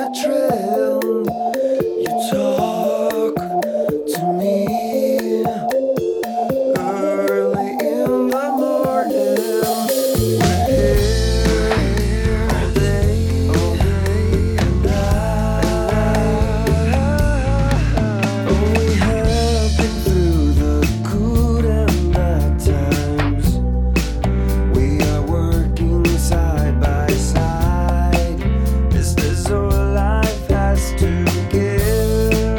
a trend. You talk to me early in the morning. We're here all day and we have been through the good and bad times. We are working side by side. Is this all life has to give?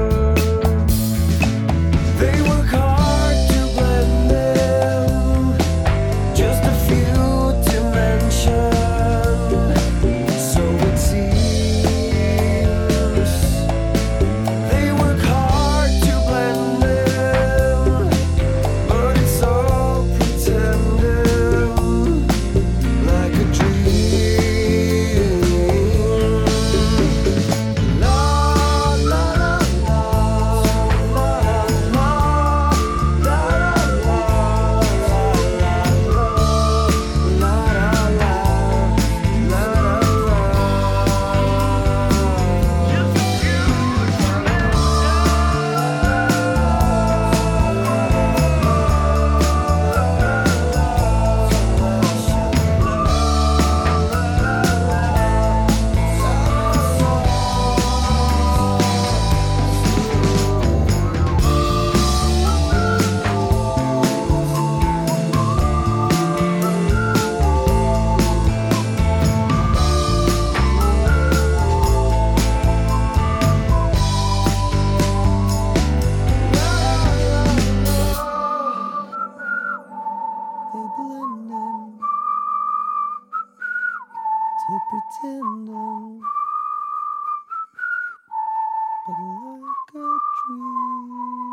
They work hard to blend them, just a few to mention. So it seems they work hard to blend them, but it's all pretending, like a dream. La la la la la la la They blending to pretending, but like a dream.